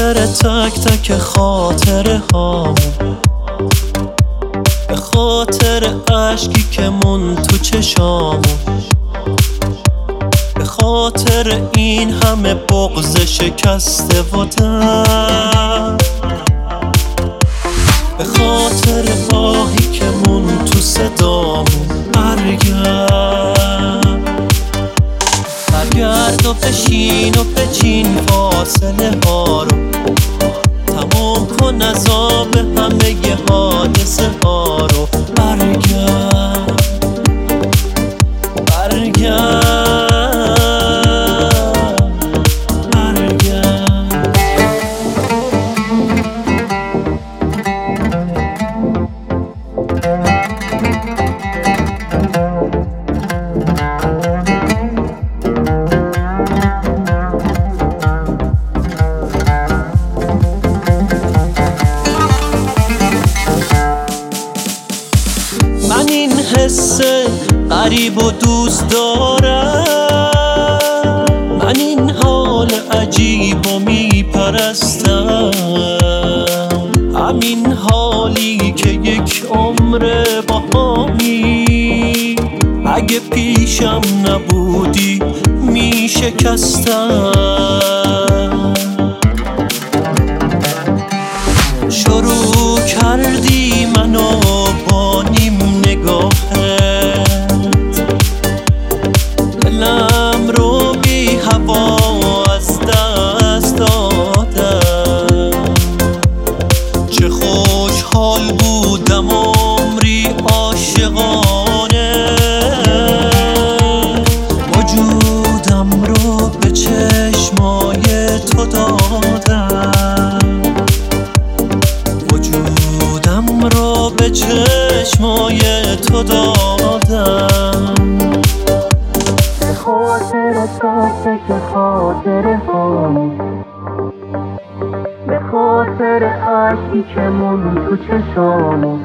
خاطر تک تک خاطره هامون، به خاطر عشقی که مون تو چشامون، به خاطر این همه بغض شکسته و درد، به خاطر آهی که مون تو صدامون. برگرد و بشین و بچین فاصله ها رو، تمام کن عذاب همه ی حادثه ها رو. برگرد من این حس غریب و دوست دارم، من این حال عجیب و میپرستم، همین حالی که یک عمر باهامی، اگه پیشم نبودی میشکستم. شروع کردی منو با نیم نگاهت، دلم رو بی هوا از دست دادم. چه خوشحال بودم عمری عاشقانه، وجودم رو به چشمای تو دادم، وجودم رو به چشمای تو دادم. به خاطر تک خاطره هامون، به خاطر عشقی که مون تو چشامون،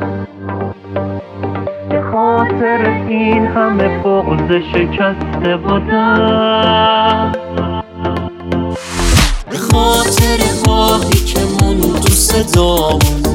به خاطر این همه بغض شکسته و درد، به خاطر آهی که مون تو صدامون،